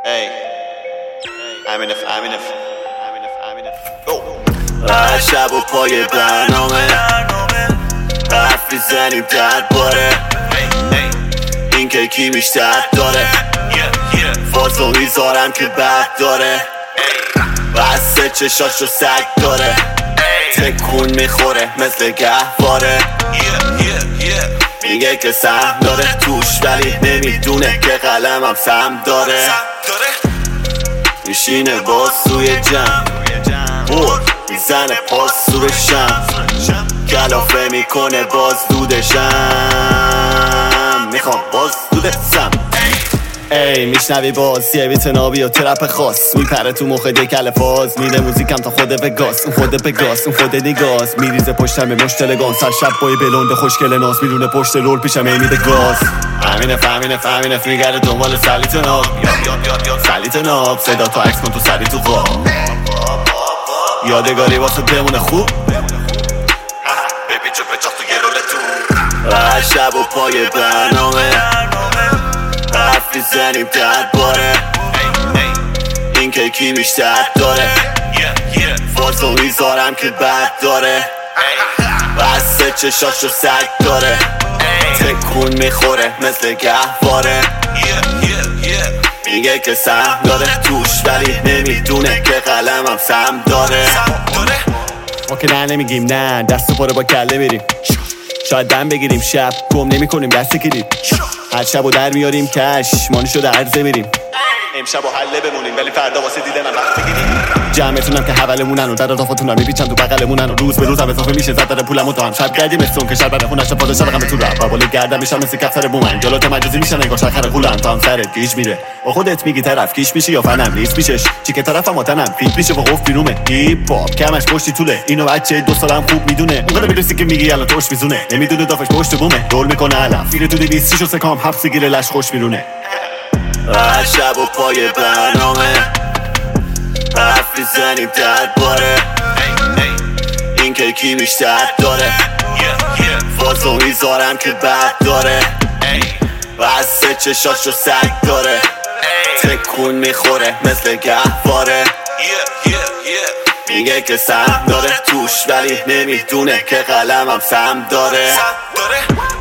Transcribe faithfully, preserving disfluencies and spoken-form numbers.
Hey, امین اف امین اف امین اف امین اف هر شب و پای برنامه حرف میزنیم درباره این که کی بیشتر داره فازو میذارم که بد داره بسته چشاشو سگ داره تکون میخوره مثل گهواره میگه که سهم داره توش ولی نمیدونه که قلمم سهم داره میشینه باز سوی جمع بود میزنه پاس سور شم کلافه میکنه باز دودشم میخوام باز دودشم ای میشنوی باز یه بیت نابی و ترپ خاص میپره تو مخ دکل فاز میره موزیکم تا خود بگاس اون خود بگاس اون خود دیگاس میریزه پشتم مشتل گان سر شب بای بلنده خوشگل ناز میرونه پشت لول پیشم ای میده گاز امین اف امین اف امین اف میگره دنبال سلیت ناب سلیت ناب صدا تا عکس کن تو سری تو خواب یادگاری واسه بمونه خوب بپیچ و پچاق تو گرول تو هر شب و پای برنامه حرف میزنیم درباره این که کی بیشتر داره فازو میذارم که بد داره بسته چشاشو سگ داره تکون میخوره مثل گهواره میگه که سهم داره توش ولی نمیدونه که قلمم سهم داره ما که نه نمیگیم نه دست پاره با کله میریم شاید دم بگیریم شب گم نمی کنیم دست گیریم هر شب و در میاریم کش مانی شده عرضه میریم امشب و حله بمونیم ولی فردا واسه دیدن هم وقت بگیریم جمعتونم که حولمونن و در اضافتونم میپیچن تو بغلمونن و روز به روز هم اضافه میشه زد داره پولمون تو هم شب گردیم استون که شب خونش پادشاه رقم تو رب بالا گردم میشم مثل کف سر بومن جلوت مجازی میشن انگار شخر قولن تا هم سرت گیج میره با خودت میگی طرف کیش میشه یا فنم نیست میشش چی که طرفم وطنم فیت میشه و قفل بیرومه هیپ هاپ کمش پشتی طوله اینو بچه دو سالم خوب میدونه اونقدر میرسی که میگی الان توش میزونه نمیدونه دافش پشت بومه رول میکنه علم میره تو دویست شیش و سکام حبس گیره لش خوش میرونه هر شب و پای برنامه حرف میزنیم درباره این که کی بیشتر داره فازو میذارم که بد داره بسته چشاشو سگ داره تکون میخوره مثل گهواره میگه که سهم داره توش ولی نمیدونه که قلمم سهم داره